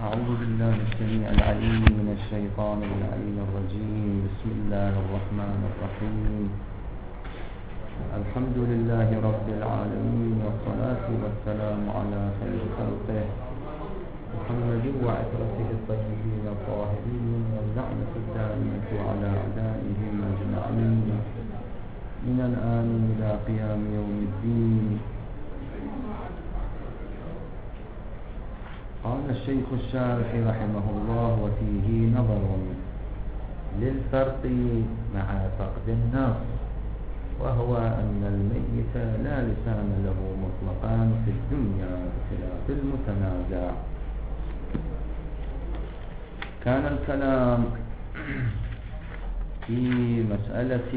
أعوذ بالله السميع العليم من الشيطان اللعين الرجيم. بسم الله الرحمن الرحيم. الحمد لله رب العالمين، والصلاة والسلام على خير خلقه محمد وعترته الطيبين الطاهرين، واللعنة الدائمة على أعدائهم أجمعين من الآن إلى قيام يوم الدين. قال الشيخ الشارح رحمه الله: وفيه نظر للفرق مع فقد النص، وهو أن الميت لا لسان له مطلقا في الدنيا بخلاف المتنازع. كان الكلام في مسألة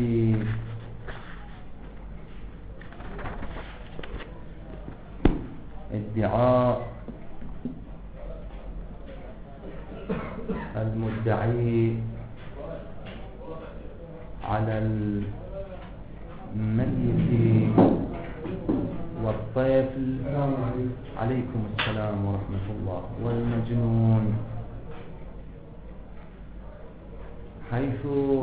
ادعاء المدعي على الميت والطفل، عليكم السلام ورحمة الله، والمجنون، حيث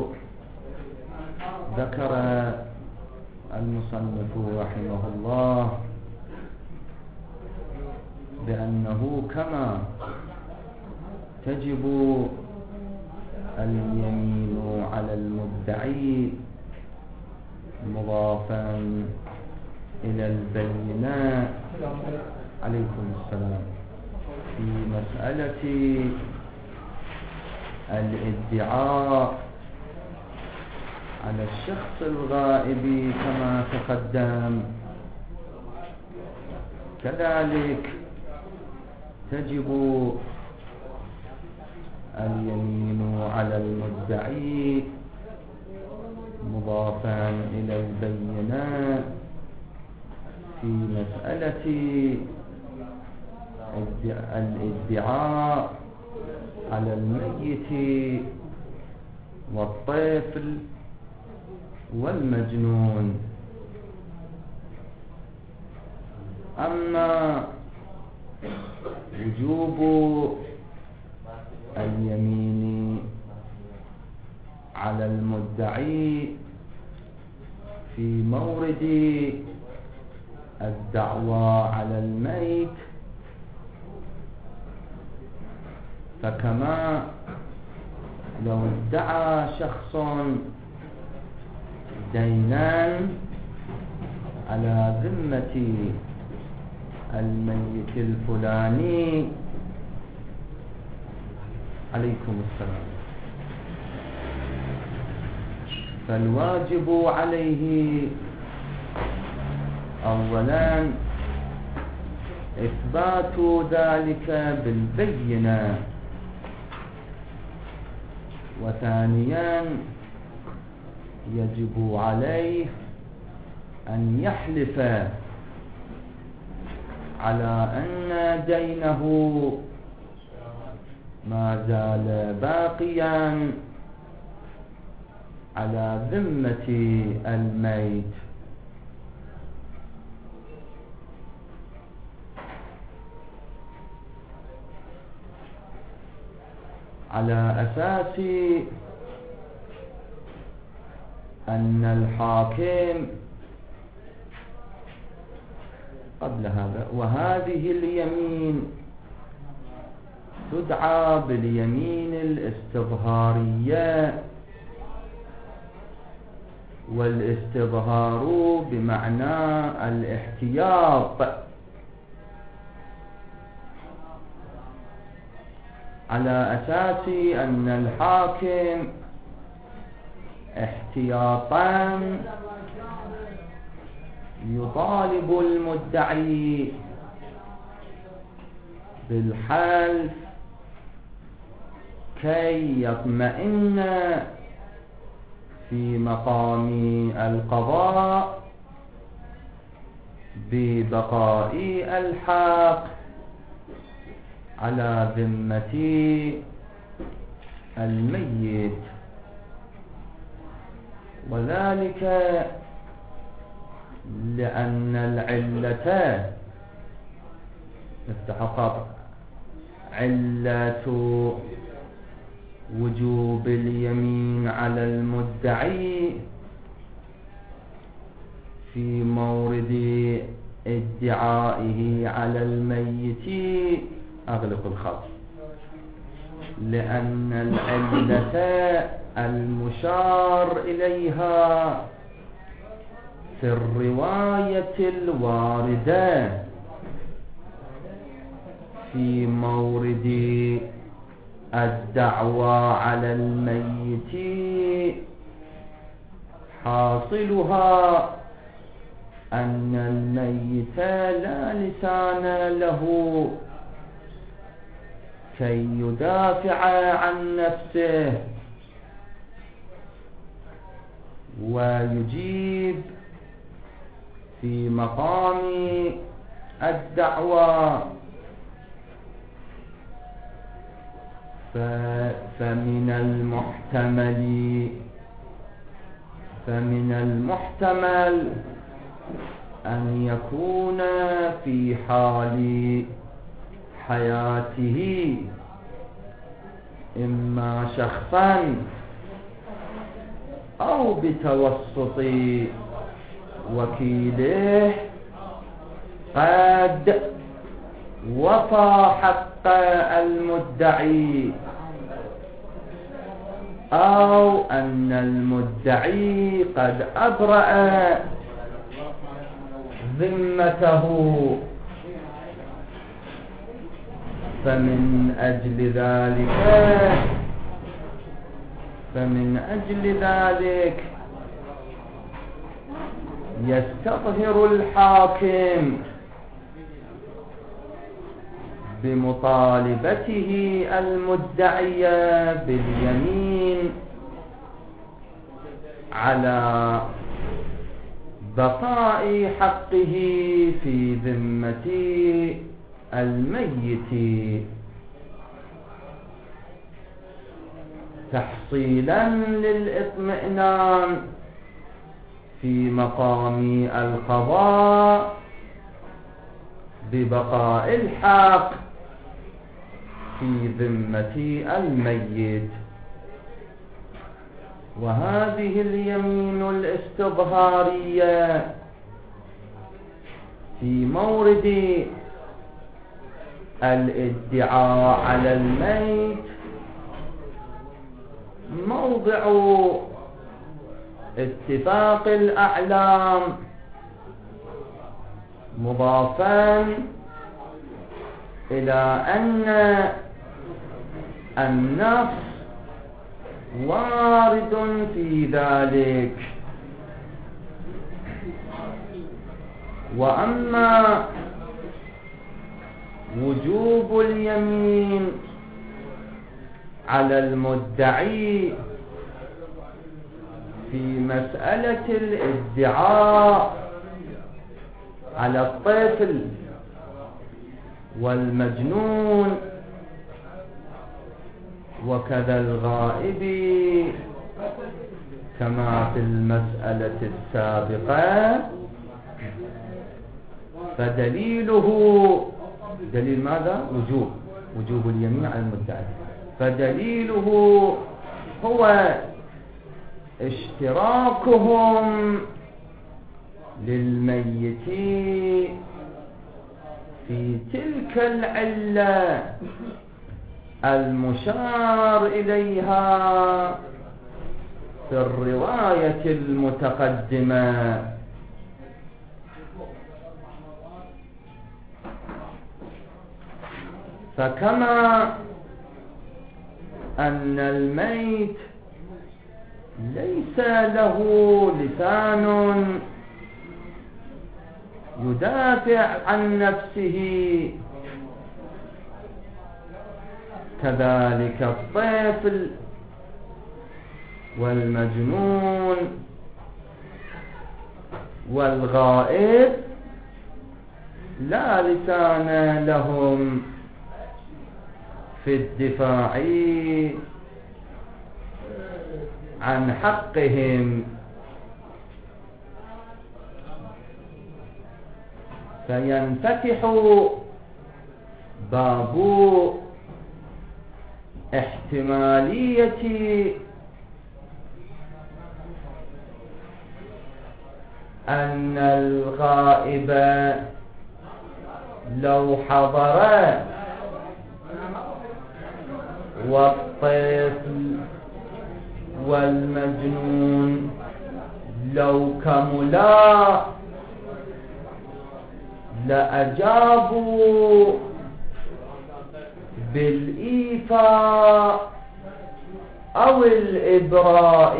ذكر المصنف رحمه الله بأنه كما تجب اليمين على المدعي مضافا إلى البينة، عليكم السلام، في مسألة الادعاء على الشخص الغائب كما تقدم، كذلك تجب اليمين على المدعي مضافا إلى البينة في مسألة الادعاء على الميت والطفل والمجنون. أما وجوب اليمين على المدعي في مورد الدعوى على الميت، فكما لو ادعى شخص دينا على ذمة الميت الفلاني، عليكم السلام، فالواجب عليه أولا إثبات ذلك بالبينة، وثانيا يجب عليه أن يحلف على أن دينه ما زال باقيا على ذمة الميت، على أساس أن الحاكم قبل هذا، وهذه اليمين تدعى باليمين الاستظهارية، والاستظهار بمعنى الاحتياط، على أساس أن الحاكم احتياطا يطالب المدعي بالحلف كي يطمئن في مقام القضاء ببقاء الحق على ذمة الميت، وذلك لأن العلة نفتح خط علة وجوب اليمين على المدعي في مورد ادعائه على الميت أغلق الخط، لأن العلة المشار إليها في الرواية الواردة في مورد الدعوى على الميت حاصلها أن الميت لا لسان له كي يدافع عن نفسه ويجيب في مقام الدعوى. فمن المحتمل أن يكون في حال حياته إما شخصا أو بتوسط وكيله قد وفى حق المدعي، أو أن المدعي قد أبرأ ذمته. فمن أجل ذلك يستظهر الحاكم بمطالبته المدعية باليمين على بقاء حقه في ذمة الميت تحصيلا للإطمئنان في مقام القضاء ببقاء الحق في ذمة الميت. وهذه اليمين الاستظهارية في مورد الادعاء على الميت موضع اتفاق الأعلام، مضافا إلى أن النص وارد في ذلك. وأما وجوب اليمين على المدعي في مسألة الادعاء على الطفل والمجنون وكذا الغائب كما في المسألة السابقة، فدليله دليل ماذا؟ وجوب اليمين على المدعي. فدليله هو اشتراكهم للميت في تلك العلة المشار إليها في الرواية المتقدمة. فكما أن الميت ليس له لسان يدافع عن نفسه، كذلك الطفل والمجنون والغائب لا لسان لهم في الدفاع عن حقهم. فينفتح باب احتمالية أن الغائب لو حضر والطفل والمجنون لو كملا لأجابوا بالإيفاء أو الإبراء،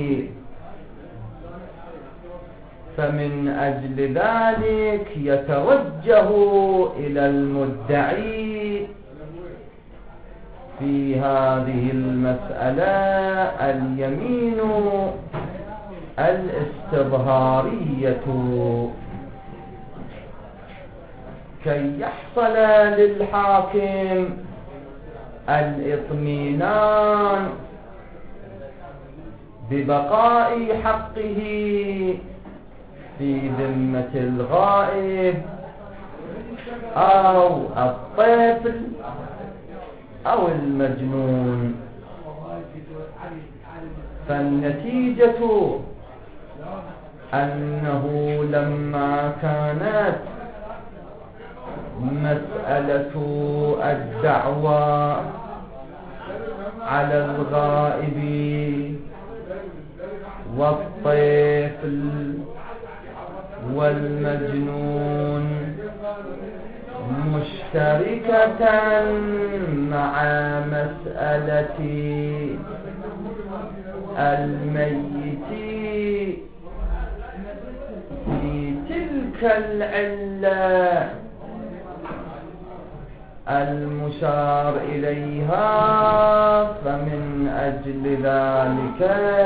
فمن أجل ذلك يتوجه إلى المدعي في هذه المسألة اليمين الاستظهارية كي يحصل للحاكم الاطمئنان ببقاء حقه في ذمة الغائب أو الطفل أو المجنون. فالنتيجة أنه لما كانت مسألة الدعوى على الغائب والطفل والمجنون مشتركة مع مسألة الميت في تلك العلة المشار إليها، فمن أجل ذلك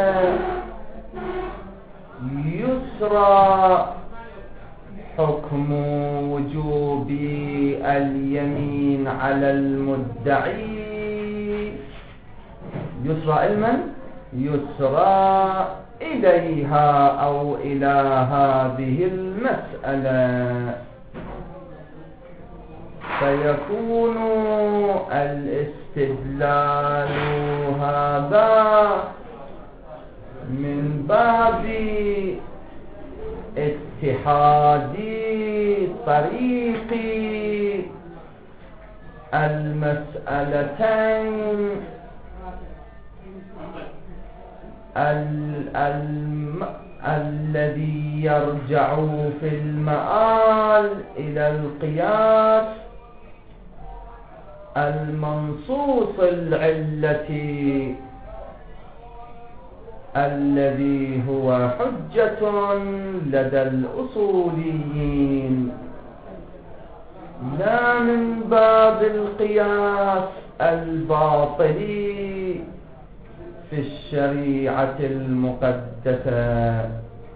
يسرى حكم وجوب اليمين على المدعي، يسرى علما يسرى إليها أو إلى هذه المسألة، فيكون الاستدلال هذا من باب اتحاد طريق المسألتين الذي يرجع في المآل إلى القياس المنصوص العلة الذي هو حجة لدى الأصوليين، لا من باب القياس الباطلي في الشريعة المقدسة.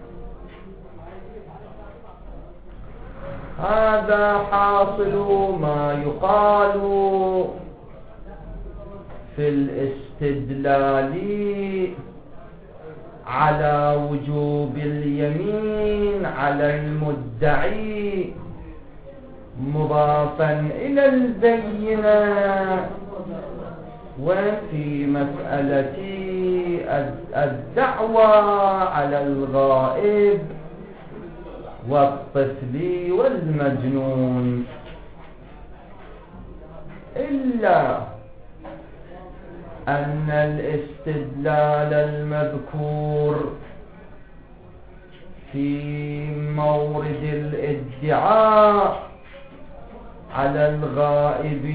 هذا حاصل ما يقال في الاستدلال على وجوب اليمين على المدعي مضافا إلى البينة، وفي مسألة الدعوى على الغائب والطفل والمجنون، إلا أن الاستدلال المذكور في مورد الادعاء على الغائب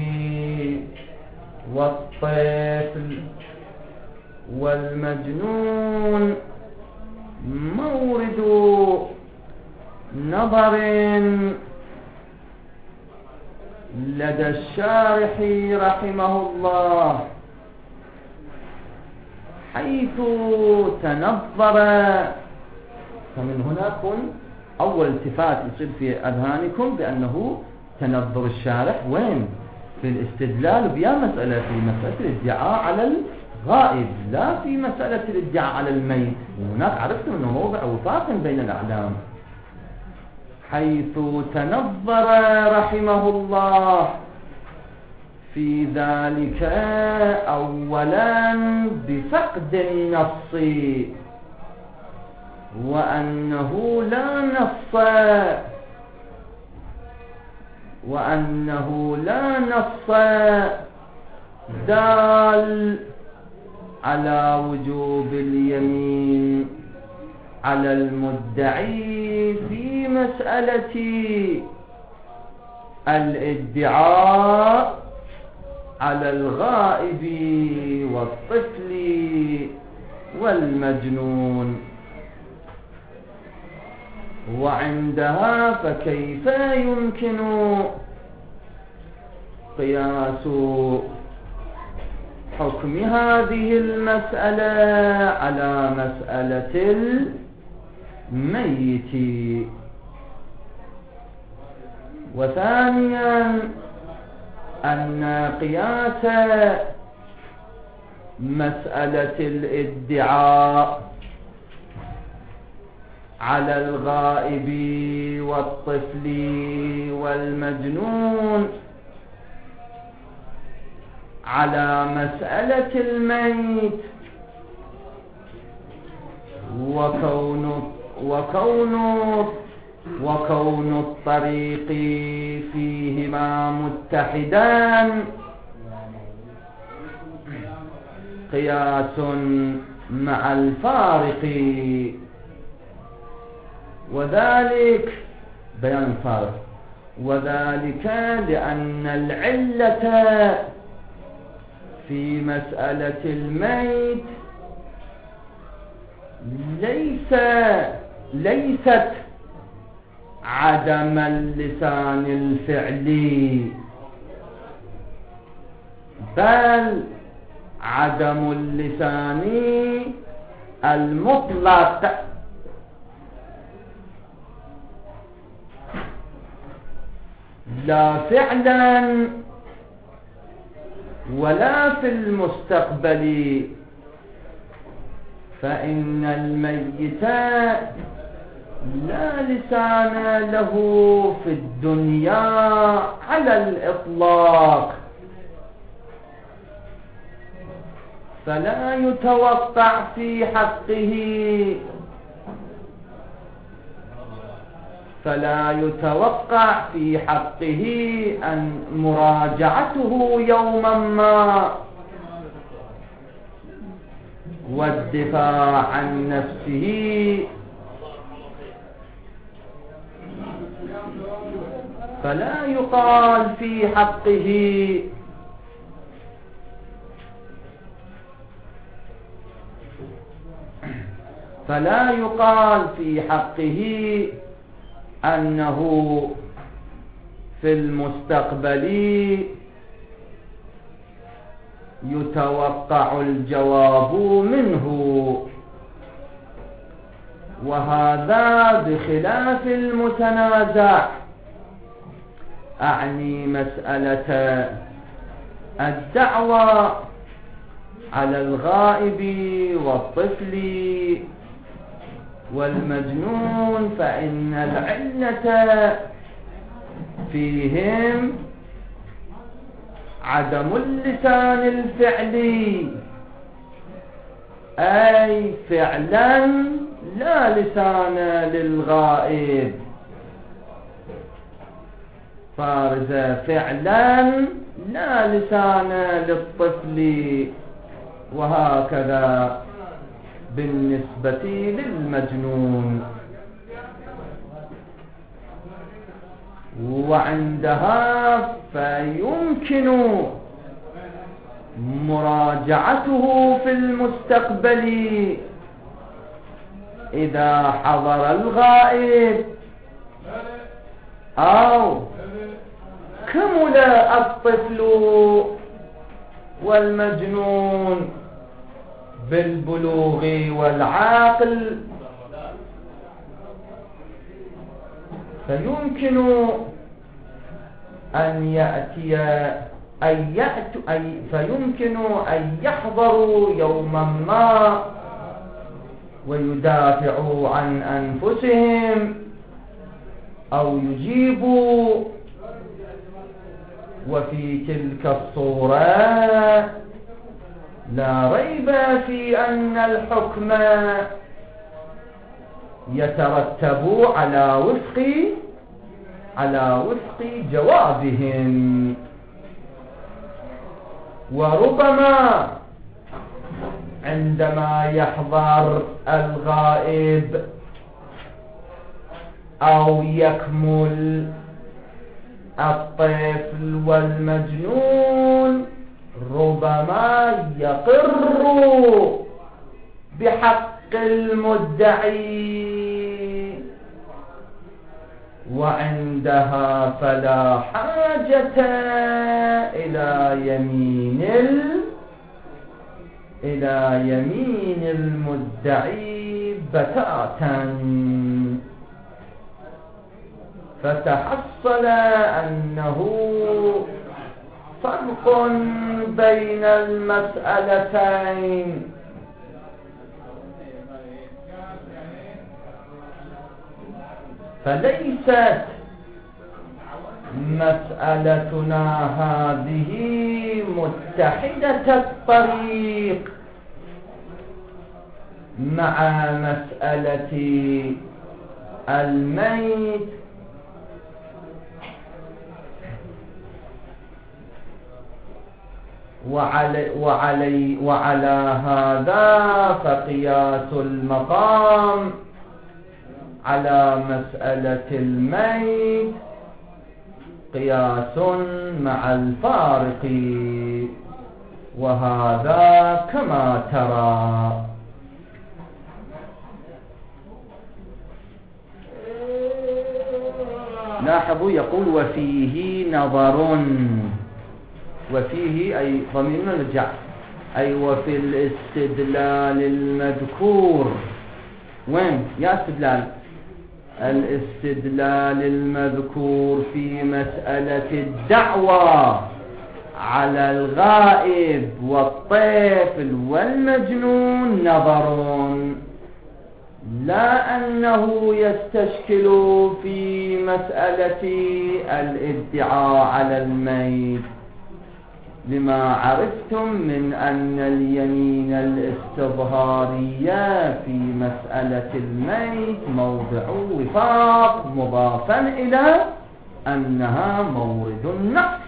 والطفل والمجنون مورد نظر لدى الشارح رحمه الله، حيث تنظر. فمن هنا يكون أول التفات يصير في أذهانكم بأنه تنظر الشارح وين في الاستدلال بيا مسألة في مسألة الادعاء على الغائب، لا في مسألة الادعاء على الميت. هناك عرفتم أنه موضع وفاق بين الأعلام، حيث تنظر رحمه الله في ذلك أولا بفقد النص، وأنه لا نص دال على وجوب اليمين على المدعي في مسألة الادعاء على الغائب والطفل والمجنون. وعندها فكيف يمكن قياس حكم هذه المسألة على مسألة الميت؟ وثانيا أن قياس مسألة الادعاء على الغائب والطفل والمجنون على مسألة الميت وكون الطريق فيهما متحدان قياس مع الفارق، وذلك بيان الفارق، وذلك لأن العلة في مسألة الميت ليست عدم اللسان الفعلي، بل عدم اللسان المطلق، لا فعلا ولا في المستقبل، فإن الميت لا لسان له في الدنيا على الإطلاق، فلا يتوقع في حقه أن مراجعته يوما ما والدفاع عن نفسه، فلا يقال في حقه أنه في المستقبل يتوقع الجواب منه، وهذا بخلاف المتنازع، أعني مسألة الدعوى على الغائب والطفل والمجنون، فإن العلة فيهم عدم اللسان الفعلي، أي فعلا لا لسان للغائب، فارزة فعلا لا لسان للطفل، وهكذا بالنسبة للمجنون. وعندها فيمكن مراجعته في المستقبل إذا حضر الغائب أو كمل الطفل والمجنون بالبلوغ والعقل، فيمكن أن يحضروا يوما ما ويدافعوا عن أنفسهم أو يجيبوا وفي تلك الصورة لا ريب في أن الحكم يترتب على وفق جوابهم. وربما عندما يحضر الغائب أو يكمل الطفل والمجنون ربما يقر بحق المدعي، وعندها فلا حاجة إلى يمين المدعي بتاتا. فتحصل أنه فرق بين المسألتين، فليست مسألتنا هذه متحدة الطريق مع مسألة الميت، وعلى هذا فقياس المقام على مسألة الميت قياس مع الفارق، وهذا كما ترى. لاحظوا يقول وفيه نظر، وفيه أي ضمير نرجع، أي وفي الاستدلال المذكور. وين يا استدلال؟ الاستدلال المذكور في مسألة الدعوة على الغائب والطفل والمجنون نظر، لا أنه يستشكل في مسألة الادعاء على الميت، لما عرفتم من أن اليمين الاستظهارية في مسألة الميت موضع وفاق مضافا إلى أنها مورد النقص.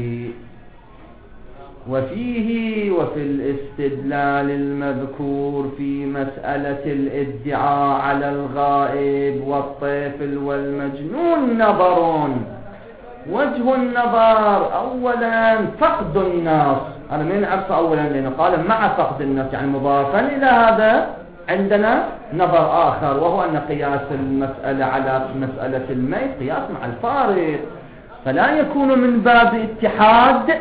وفي الاستدلال المذكور في مسألة الادعاء على الغائب والطفل والمجنون نظر. وجه النظر أولا فقد النص، أنا من عرف أولا لأنه قال مع فقد النص يعني مضافا إلى هذا عندنا نظر آخر، وهو أن قياس المسألة على مسألة الميت قياس مع الفارق، فلا يكون من باب اتحاد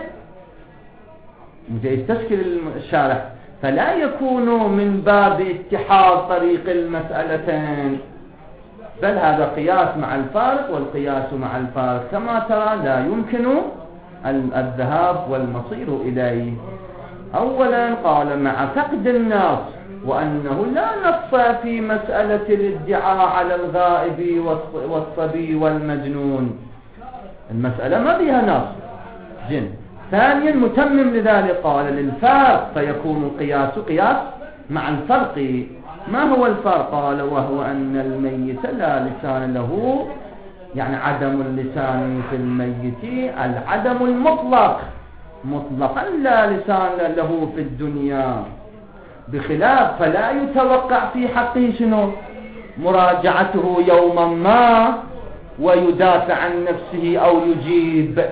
يستشكل الشارح، فلا يكون من باب اتحاد طريق المسألتين، بل هذا قياس مع الفارق، والقياس مع الفارق كما ترى لا يمكن الذهاب والمصير إليه. أولا قال مع فقد النص، وأنه لا نص في مسألة الادعاء على الغائب والصبي والمجنون، المسألة ما فيها نص جن. ثانيا متمم لذلك قال للفارق، فيكون القياس قياس مع الفرق. ما هو الفرق؟ قال وهو أن الميت لا لسان له، يعني عدم اللسان في الميت العدم المطلق، مطلقا لا لسان له في الدنيا، بخلاف فلا يتوقع في حقه شنو؟ مراجعته يوما ما ويدافع عن نفسه أو يجيب،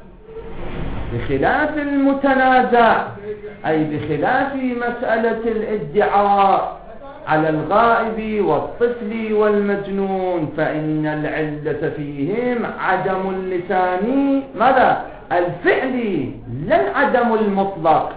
بخلاف المتنازع، أي بخلاف مسألة الادعاء على الغائب والطفل والمجنون، فإن العلة فيهم عدم اللسان ماذا؟ الفعلي، لا العدم المطلق،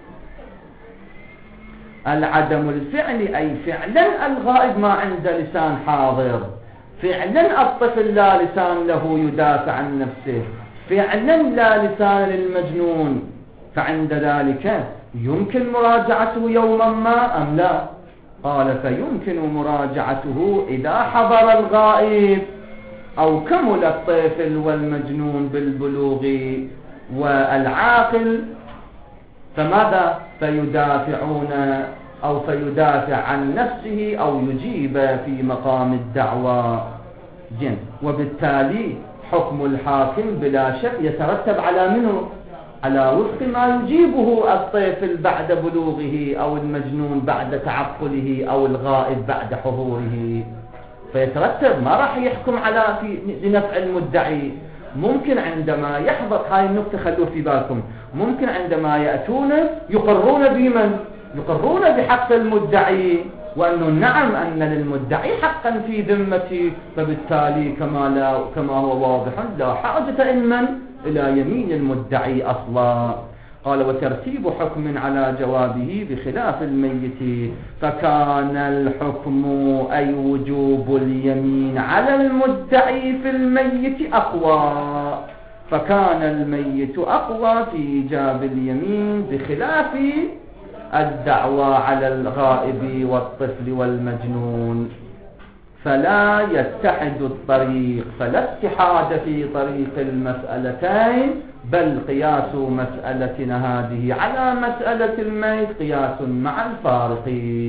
العدم الفعلي، أي فعلا الغائب ما عنده لسان حاضر، فعلا الطفل لا لسان له يدافع عن نفسه، فعلا لا لسان للمجنون، فعند ذلك يمكن مراجعته يوما ما أم لا؟ قال فيمكن مراجعته إذا حضر الغائب أو كمل الطفل والمجنون بالبلوغ والعاقل فماذا؟ فيدافعون أو فيدافع عن نفسه أو يجيب في مقام الدعوى جن. وبالتالي حكم الحاكم بلا شك يترتب على منه؟ على وفق ما يجيبه الطفل بعد بلوغه أو المجنون بعد تعقله أو الغائب بعد حضوره. فيترتب، ما راح يحكم على لنفع المدعي. ممكن عندما يحضر، هاي النقطة خلوه في بالكم، ممكن عندما يأتون يقرون بمن؟ يقرون بحق المدعي، وأنه نعم أن للمدعي حقا في ذمتي، فبالتالي كما هو واضح لا حاجة إلى يمين المدعي أصلا. قال وترتيب حكم على جوابه بخلاف الميت، فكان الحكم أي وجوب اليمين على المدعي في الميت أقوى، فكان الميت أقوى في إيجاب اليمين بخلاف الدعوى على الغائب والطفل والمجنون. فلا يتحد الطريق، فلا اتحاد في طريق المسألتين، بل قياس مسألتنا هذه على مسألة الميت قياس مع الفارق.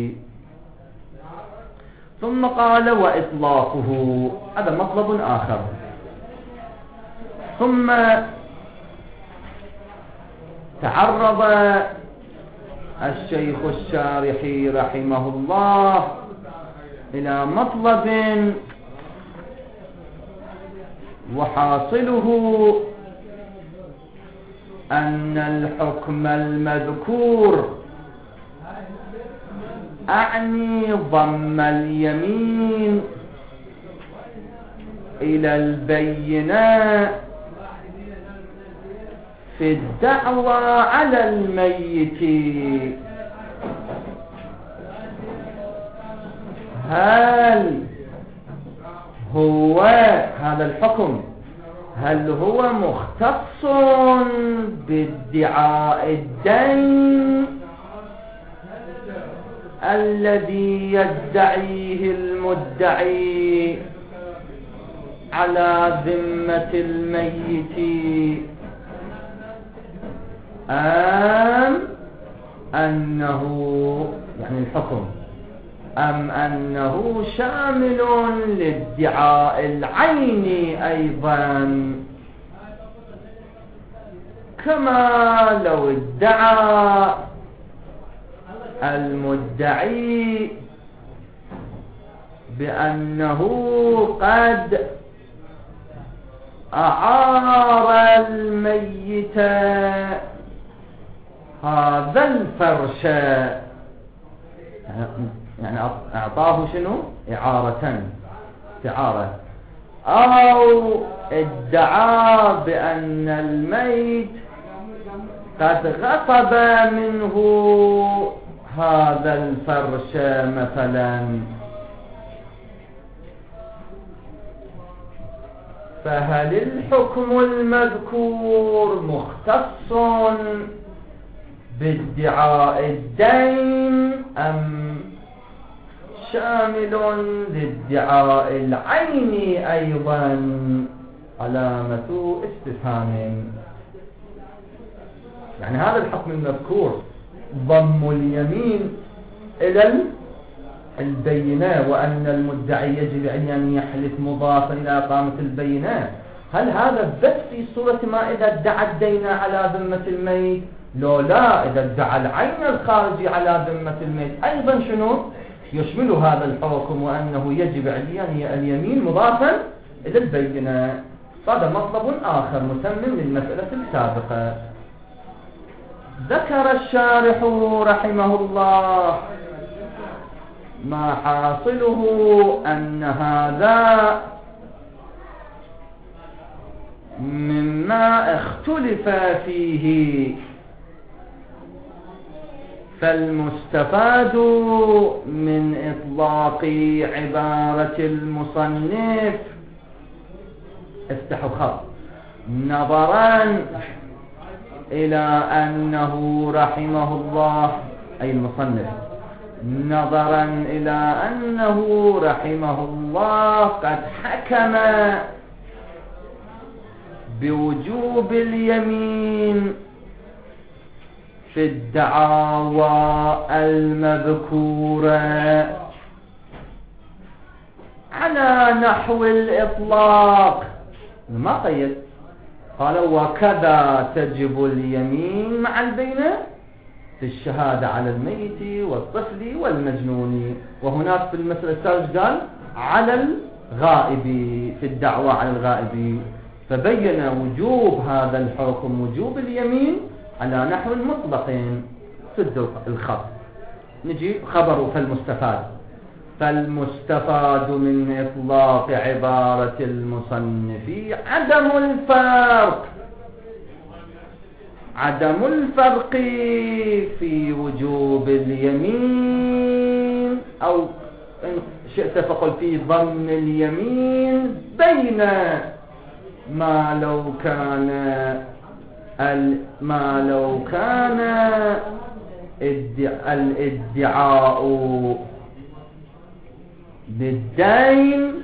ثم قال وإطلاقه، هذا مطلب آخر. ثم تعرض الشيخ الشارحي رحمه الله إلى مطلب وحاصله أن الحكم المذكور أعني ضم اليمين إلى البينة في الدعوى على الميت. هل هو هذا الحكم هل هو مختص بادعاء الدين الذي يدعيه المدعي على ذمة الميت، أم أنه يعني الحكم أم أنه شامل لادعاء العين أيضا، كما لو ادعى المدعي بأنه قد أعار الميت هذا الفرش، يعني أعطاه شنو؟ إعارة، استعارة، أو ادعى بأن الميت قد غصب منه هذا الفرش مثلا. فهل الحكم المذكور مختص بادعاء الدين أم شامل لادعاء العين أيضا؟ علامة استفهام. يعني هذا الحكم المذكور ضم اليمين إلى البينة، وأن المدعي يجب أن يحلف مضافا إلى إقامة البينة. هل هذا بس في صورة ما إذا ادعى الدين على ذمة الميت؟ لو لا، إذا ادعى العين الخارجي على ذمة الميت أيضا شنو يشمل هذا الحكم، وأنه يجب عليه اليمين مضافا إلى البينة. هذا مطلب آخر متمم للمسألة السابقة. ذكر الشارح رحمه الله ما حاصله أن هذا مما اختلف فيه، فالمستفاد من إطلاق عبارة المصنف، افتحوا خط، نظرا إلى أنه رحمه الله أي المصنف، نظرا إلى أنه رحمه الله قد حكم بوجوب اليمين في الدعاوى المذكورة على نحو الإطلاق، ما قيد، قال وكذا تجب اليمين مع البينة في الشهادة على الميت والطفل والمجنون. وهناك في المسألة الثالثة قال على الغائب، في الدعوى على الغائب، فبين وجوب هذا الحكم وجوب اليمين على نحو المطلق في الخط. نجي خبره فالمستفاد من إطلاق عبارة المصنف عدم الفرق في وجوب اليمين، أو إن شئت فقل في ضم اليمين، بين ما لو كان الادعاء للدين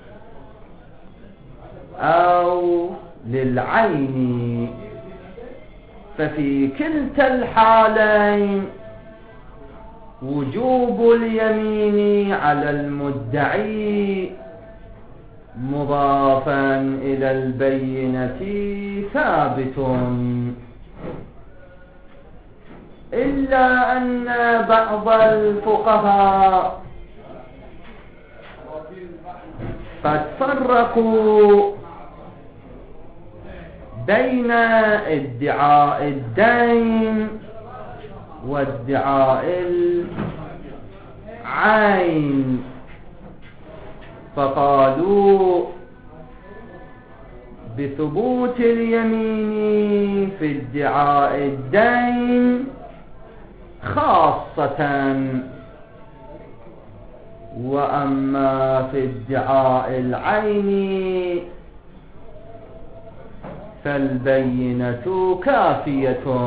أو للعين، ففي كلتا الحالين وجوب اليمين على المدعي مضافا إلى البينة ثابت، إلا أن بعض الفقهاء قد فرقوا بين ادعاء الدين وادعاء العين، فقالوا بثبوت اليمين في ادعاء الدين خاصة، وأما في ادعاء العين فالبينة كافية.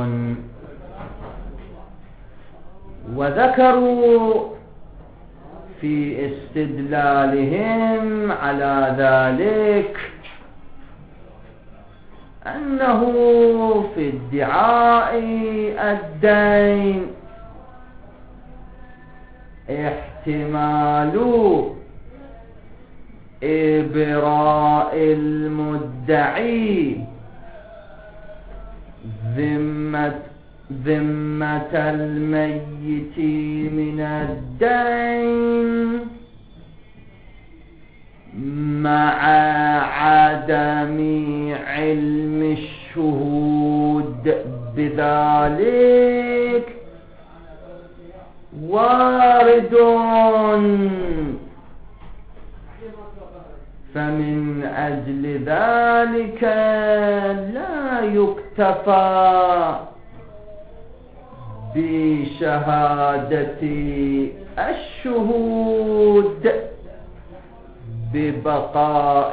وذكروا في استدلالهم على ذلك أنه في ادعاء الدين احتمال إبراء المدعي ذمة الميت من الدين مع عدم علم الشهود بذلك وارد، فمن أجل ذلك لا يكتفى بشهادة الشهود ببقاء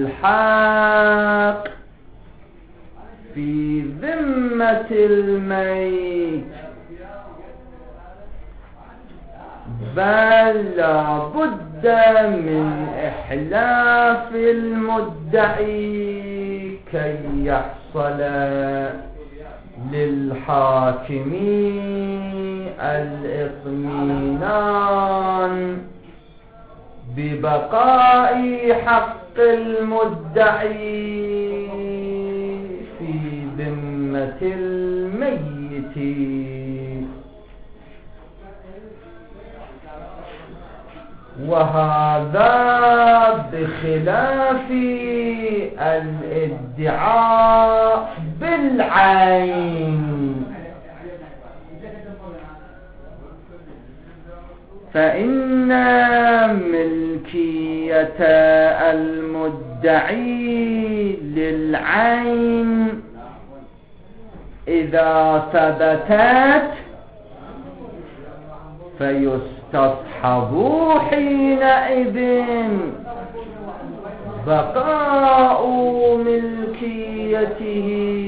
الحق في ذمة الميت، بل لا بد من إحلاف المدعي كي يحصل للحاكم الإطمئنان ببقاء حق المدعي في ذمة الميت. وهذا بخلاف الادعاء بالعين، فإن ملكية المدعي للعين إذا ثبتت فيستصحب حينئذ بقاء ملكيته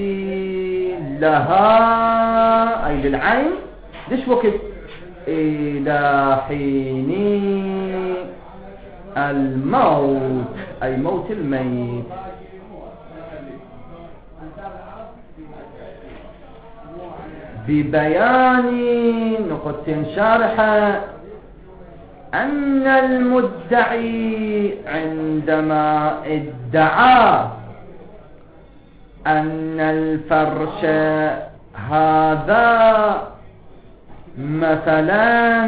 لها أي للعين ليش وقت إلى حين الموت أي موت الميت. ببيان نقطة شارحة أن المدعي عندما ادعى أن الفرش هذا مثلا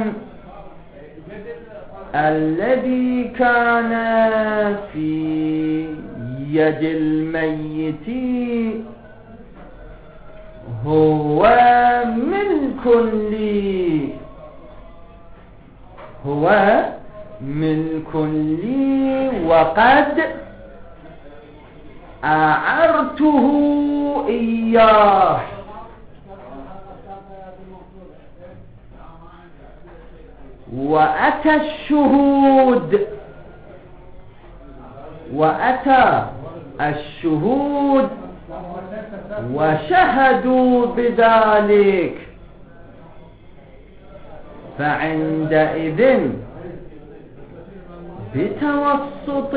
الذي كان في يد الميت هو ملك لي وقد أعرته إياه، وأتى الشهود وشهدوا بذلك، فعندئذ بتوسط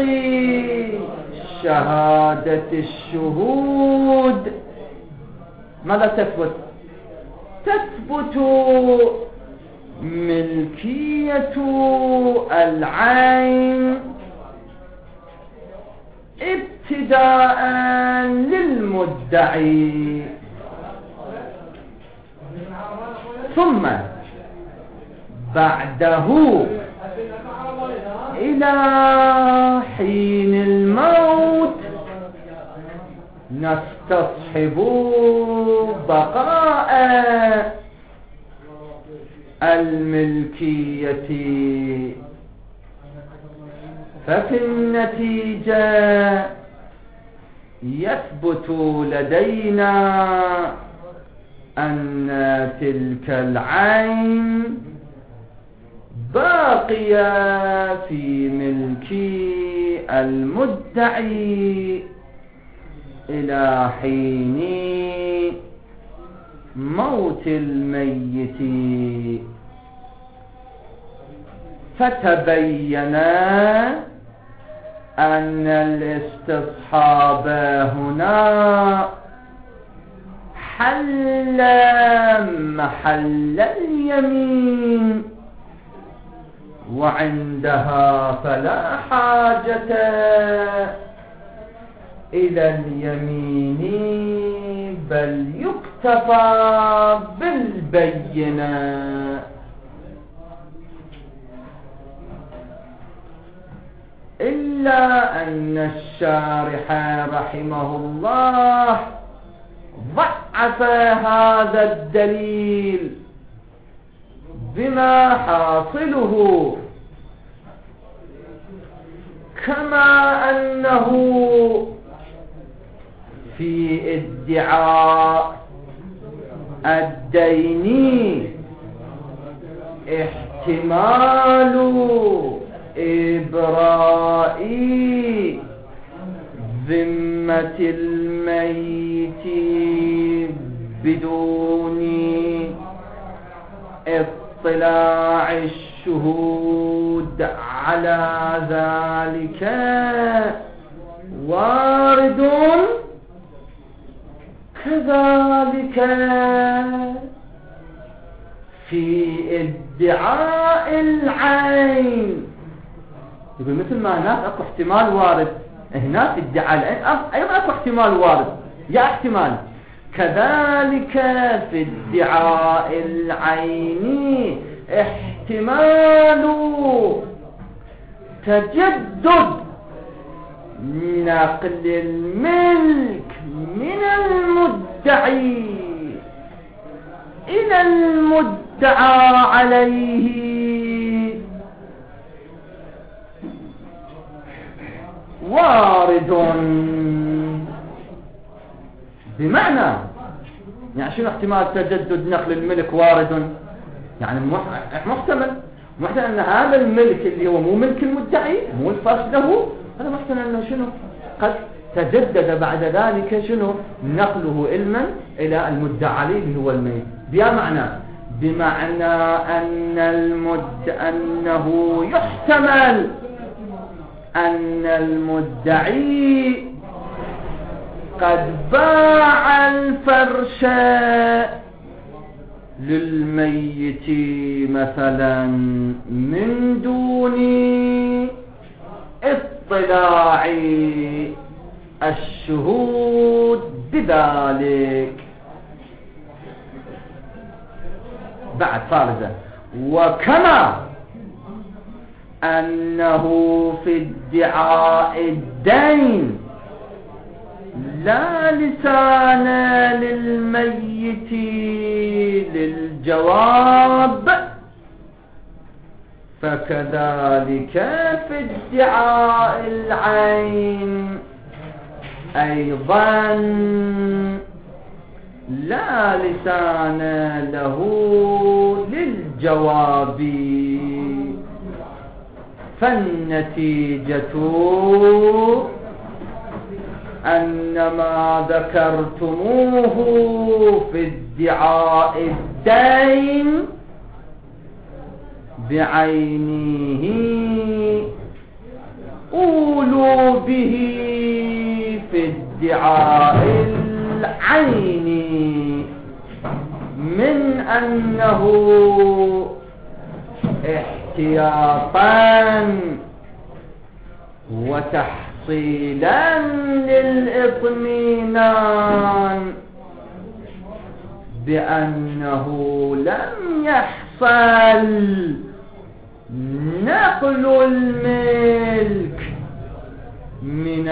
شهادة الشهود ماذا تثبت؟ تثبت ملكية العين ابتداء للمدعي، ثم بعده إلى حين الموت نستصحب بقاء الملكية. ففي النتيجة يثبت لدينا أن تلك العين باقية في ملك المدعي إلى حين موت الميت. فتبين أن الاستصحاب هنا حل محل اليمين، وعندها فلا حاجة إلى اليمين، بل يكتفى بالبينة. إلا أن الشارح رحمه الله ضعف هذا الدليل بما حاصله، كما أنه في ادعاء الدين احتمال إبراء ذمة الميت بدون اطلاع الشهود على ذلك وارد، كذلك في ادعاء العين. يقول مثل ما هناك اكو احتمال وارد، هناك ادعاء العين ايضا اكو احتمال وارد، يا احتمال، كذلك في ادعاء العين احتمال تجدد نقل الملك من المدعي إلى المدعى عليه، وارد. بمعنى يعني شنو احتمال تجدد نقل الملك وارد؟ يعني محتمل أن هذا الملك اللي هو مو ملك المدعي، مو الفرش له، هذا محتمل أنه شنو قد تجدد بعد ذلك شنو نقله علما إلى المدعى عليه اللي هو الميت. بمعنى أنه يحتمل أن المدعي قد باع الفرش للميت مثلا من دون اطلاع الشهود بذلك. بعد فارزة: وكما أنه في ادعاء الدين لا لسان للميت للجواب، فكذلك في ادعاء العين أيضا لا لسان له للجواب. فالنتيجة أن ما ذكرتموه في ادعاء الدين بعينه قولوا به في ادعاء العين، من أنه احتياطا وتحصيلا للإطمئنان بأنه لم يحصل نقل الملك من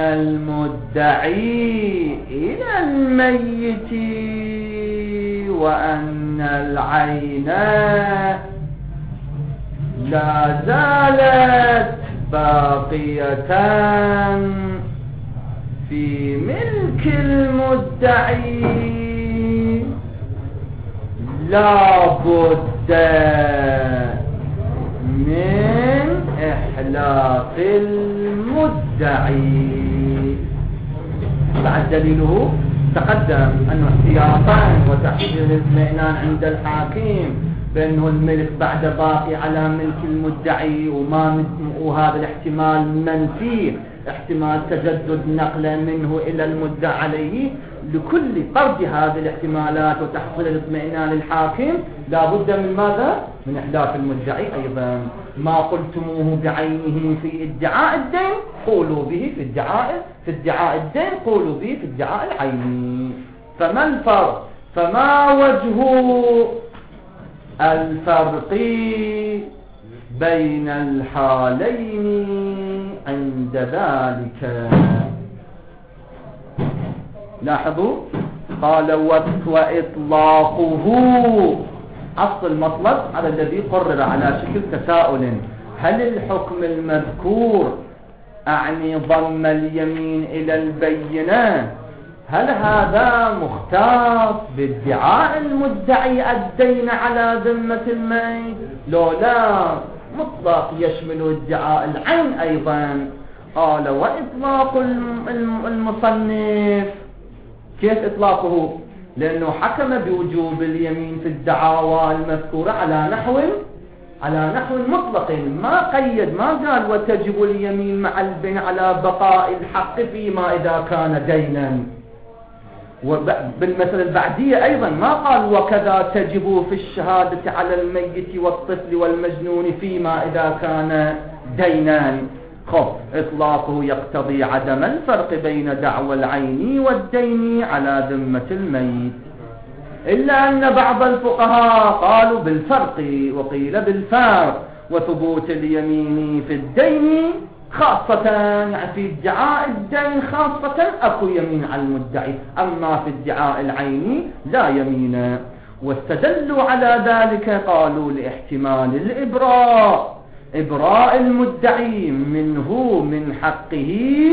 المدعي إلى الميت، وأن العين لا زالت باقية في ملك المدعي، لا بد من إحلاق المدعي. بعد دليله تقدم أنه احتياطا وتحصيل الاطمئنان عند الحاكم بأنه الملك بعد باقي على ملك المدعي، وهذا الاحتمال منفي، احتمال تجدد نقله منه إلى المدعى عليه. لكل طرد هذه الاحتمالات وتحصيل الاطمئنان للحاكم لا بد من ماذا؟ من إحلاف المدعي أيضا. ما قلتموه بعينه في ادعاء الدين قولوا به في ادعاء الدين قولوا به في ادعاء العين. فما الفرق؟ فما وجه الفرق بين الحالين عند ذلك؟ لاحظوا قال وإطلاقه أصل المطلب على الذي قرر على شكل تساؤل: هل الحكم المذكور أعني ضم اليمين إلى البينة، هل هذا مختص بادعاء المدعي الدين على ذمة الميت؟ لو لا، مطلق يشمل ادعاء العين أيضا. قال وإطلاق المصنف، كيف إطلاقه؟ لأنه حكم بوجوب اليمين في الدعاوى المذكورة على نحو مطلق، ما قيد، ما قال وتجب اليمين مع البناء على بقاء الحق فيما إذا كان دينا. وبالمثل البعدية أيضا ما قال وكذا تجب في الشهادة على الميت والطفل والمجنون فيما إذا كان دينان. إطلاقه يقتضي عدم الفرق بين دعوى العين والدين على ذمة الميت، إلا أن بعض الفقهاء قالوا بالفرق وقيل بالفرق، وثبوت اليمين في الدين خاصة، يعني في ادعاء الدين خاصة أكو يمين على المدعي، أما في ادعاء العين لا يمين. واستدلوا على ذلك قالوا لاحتمال إبراء المدعي منه من حقه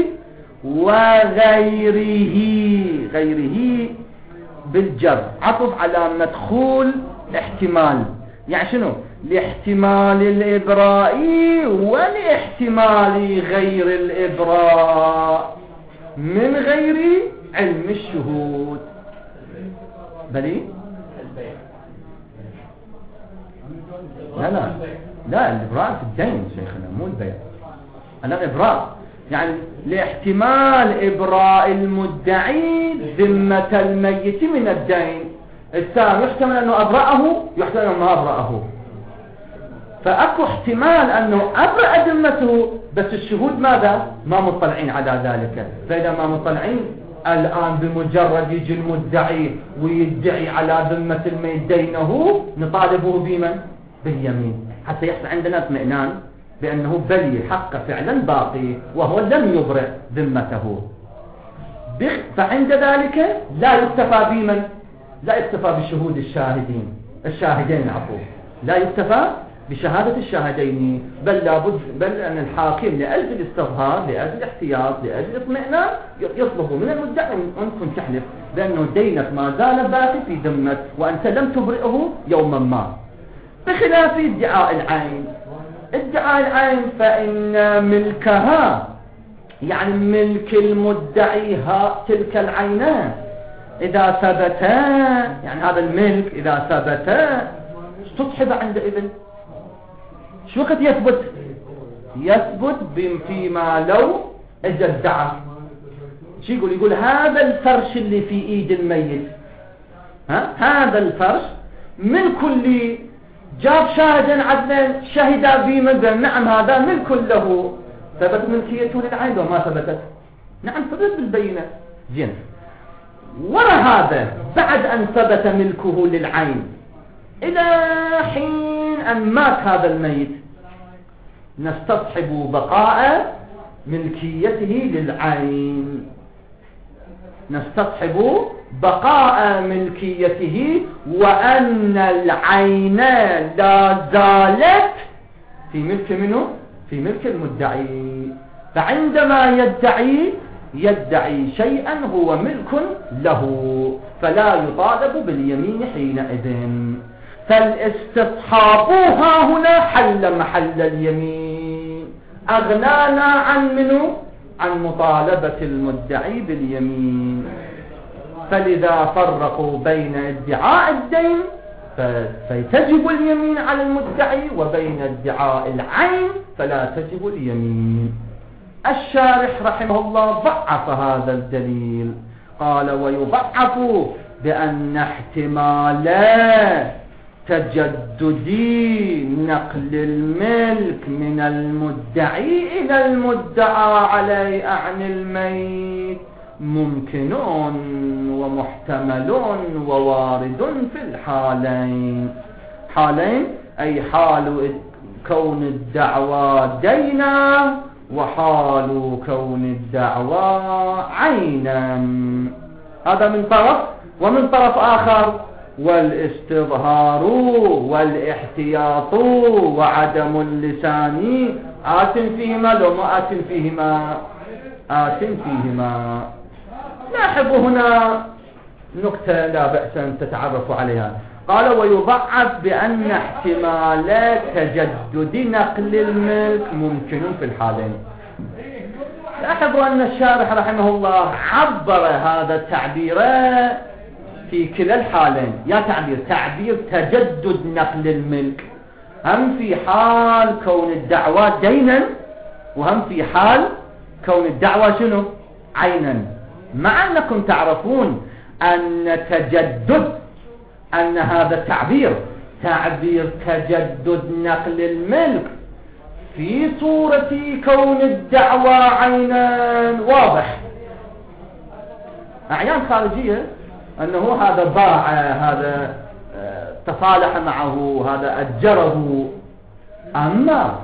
وغيره بالجر، عطف على مدخول احتمال، يعني شنو؟ لاحتمال الإبراء ولاحتمال غير الإبراء من غير علم الشهود. بلي؟ لا الإبراء في الدين شيخنا، مو البيع. أنا الإبراء يعني لاحتمال إبراء المدعي ذمة الميت من الدين، التام يحتمل أنه أبرأه، يحتمل أنه ما أبرأه. فأكو احتمال أنه أبرأ ذمته، بس الشهود ماذا؟ ما مطلعين على ذلك. فإذا ما مطلعين الآن بمجرد يجي المدعي ويدعي على ذمة الميت دينه، نطالبه بمن؟ باليمين، حتى يحصل عندنا اطمئنان بأنه بلي حق فعلا باقي وهو لم يبرئ ذمته. فعند ذلك لا يكتفى بمن؟ لا يكتفى بشهود الشاهدين عفوا، لا يكتفى بشهادة الشاهدين، بل لابد أن الحاكم لأجل الاستظهار، لأجل الاحتياط، لأجل الاطمئنان يطلب من المدعي أنكم تحلف بأنه دينك ما زال باقي في ذمتك وأنت لم تبرئه يوما ما. بخلاف ادعاء العين، ادعاء العين فإن ملكها يعني ملك المدعي تلك العينان إذا ثبتا، يعني هذا الملك إذا ثبتا استصحب عندئذ. شو وقت يثبت فيما لو اجى ادعى. شو يقول هذا الفرش اللي في ايد الميت، هذا الفرش من كل جاب شاهدا عدلا شهد به مثلا، نعم هذا ملك له، ثبت ملكيته للعين وما ثبتت، نعم ثبت بالبينة جنس. ورا هذا بعد أن ثبت ملكه للعين إلى حين أن مات هذا الميت، نستصحب بقاء ملكيته للعين، نستصحب بقاء ملكيته وأن العين لا زالت في ملك منه؟ في ملك المدعي. فعندما يدعي شيئا هو ملك له فلا يطالب باليمين حينئذ. فالاستصحابها هنا حل محل اليمين، أغنانا عن منه؟ عن مطالبة المدعي باليمين. فلذا فرقوا بين ادعاء الدين فتجب اليمين على المدعي وبين ادعاء العين فلا تجب اليمين. الشارح رحمه الله ضعف هذا الدليل، قال ويضعف بأن احتمال تجدد نقل الملك من المدعي إلى المدعى عليه عن الميت ممكن ومحتمل ووارد في الحالين. حالين أي حال كون الدعوى دينا وحال كون الدعوى عينا، هذا من طرف. ومن طرف آخر والاستظهار والاحتياط وعدم اللسان آت فيهما لو ما آت فيهما آت فيهما. لاحظ هنا نكتة لا بأس أن تتعرفوا عليها. قال ويضعف بأن احتمال تجدد نقل الملك ممكن في الحالين. لاحظوا أن الشارح رحمه الله عبر هذا التعبير في كلا الحالين. يا تعبير تجدد نقل الملك هم في حال كون الدعوى دينا وهم في حال كون الدعوى شنو؟ عينا. مع أنكم تعرفون أن تجدد أن هذا التعبير تجدد نقل الملك في صورة كون الدعوى عينا واضح. أعيان خارجية أنه هذا باع، هذا تصالح معه، هذا أجره. أما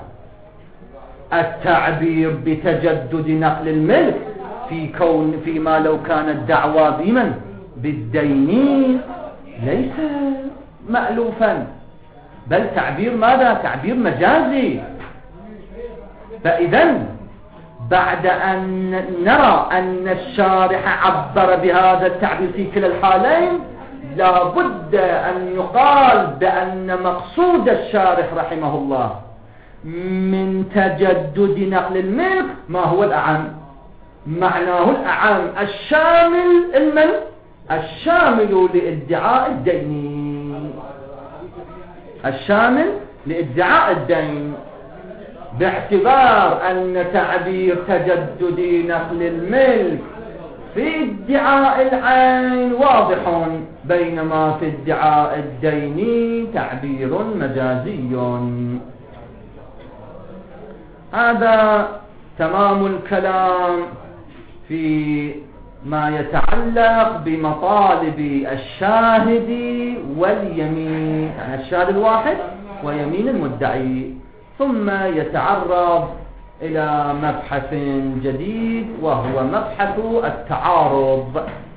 التعبير بتجدد نقل الملك فيما لو كان الدعوى بمن؟ بالدين ليس مألوفا، بل تعبير ماذا؟ تعبير مجازي. فإذا بعد أن نرى أن الشارح عبر بهذا التعبير في كلا الحالين لا بد أن يقال بأن مقصود الشارح رحمه الله من تجدد نقل الملك ما هو الأعم؟ معناه الأعم الشامل لادعاء الدين، الشامل لادعاء الدين، باعتبار أن تعبير تجدد نقل الملك في ادعاء العين واضح، بينما في ادعاء الدين تعبير مجازي. هذا تمام الكلام في ما يتعلق بمطالب الشاهد واليمين، يعني الشاهد الواحد ويمين المدعي. ثم يتعرض إلى مبحث جديد وهو مبحث التعارض.